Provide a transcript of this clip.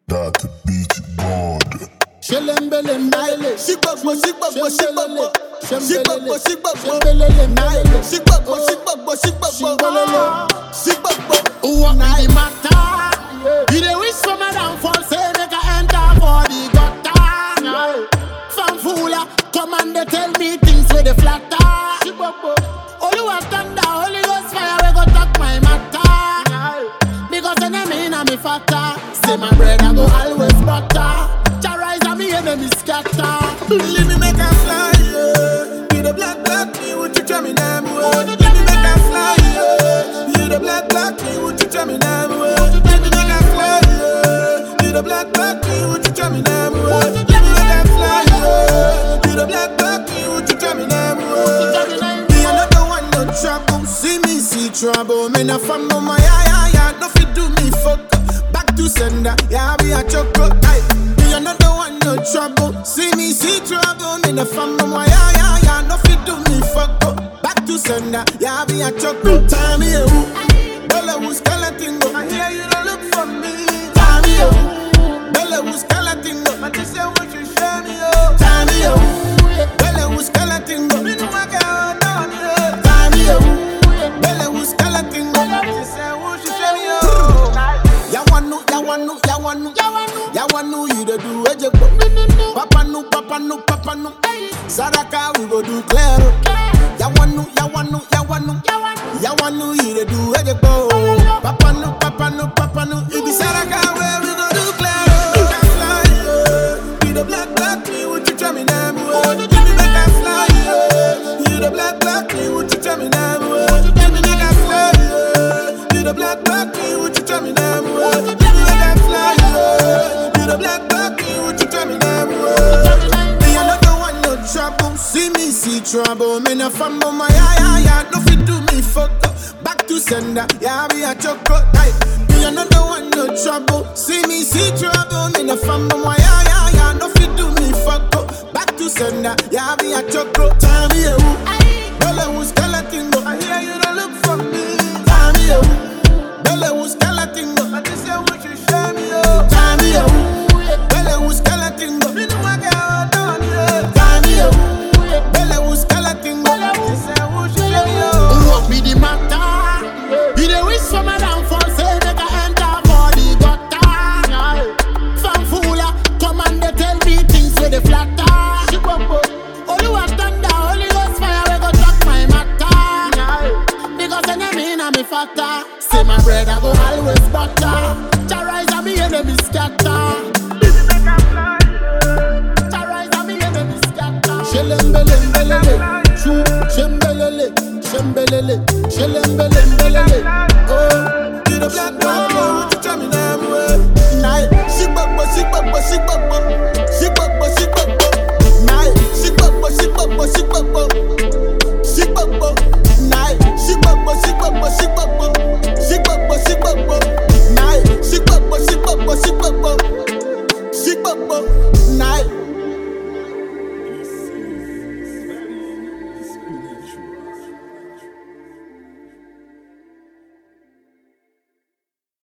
That beat God. Shilembelembele, Shikbakbo, shikbakbo, shikbakbo. Shikbakbo, shikbakbo. shembelele, Shikbakbo, shikbakbo, shikbakbo. Shikbakbo. what be the matter? You dey wish for my downfall, say make I enter for the gutter. From fooler, come and they tell me things with the flatter. Only what thunder, Holy Ghost fire, we go talk my matter. Because enemy in me fatter, say my bread I go always butter. Rise and me enemy scatter. Let me make a fly, yeah. You the black me, would you tell me damn well? Let me make a fly, yeah. You the black me, would you tell me damn well? Let me make a fly, yeah. You the black me, would you tell me damn well? Let me make a fly, yeah. You the black me, would you tell me damn well? Me another one no trouble, see me see trouble. Me na fam on my yeah. No fit do me fuck. Back to sender, yeah be a chocolate. Another one no trouble, see me see trouble. Me the fam no my yeah. No fit do me fuck up. Back to sender, yeah be a chocolate. Time me who, Bella who's skeleton go. I hear you don't look for me. Time me who, Bella who's skeleton go. I just say what you show me oh. Time me who, Bella who's skeleton go. Me no I got down here. Time me who, Bella who's skeleton go. I just say what you show me oh. Ya wanu, you the do ejeko. Papa no. Sadaka we go do clear. Ya wanu, you the do ejeko. Papa no. It be Sadaka where we go do clear. Make a fly, yeah. You the black me, would you tell me damn well? Let me make a fly, yeah. You the black me, would you tell me damn well? Let me make a fly, yeah. You the black me, would you tell me damn well? Let me make a fly, yeah. You the black me, would you tell me damn well? Me another one no trouble, see me see trouble. Me na fam on my yeah. No fit do me fuck up. Back to sender, yeah be a chocolate. Me another one no trouble, see me see trouble. Me na fam on my yeah. No fit do me fuck up. Back to sender, yeah be a chocolate. Time me who, Bella who's skeleton go. I hear you don't look for me. Time me who, Bella who's skeleton go. I just say what you show me oh. Time me who, Bella who's skeleton go. Me no I got down here. Time me who, Bella who's skeleton go. I just say what you show me oh. what be the matter? You dey wish for my downfall, say make I enter for the gutter. From fooler, come and they tell me things with the flatter. Only what thunder, Holy Ghost fire, we go talk my matter. Because enemy in me fatter, say my bread I go always butter. Rise and me enemy scatter. Rise and me enemy scatter. Shilembelembelele, shembelele. Oh, You the black me, would you tell me damn well? Night, shikbakbo. Night, shikbakbo. Night, shikbakbo. Night, shikbakbo. Night.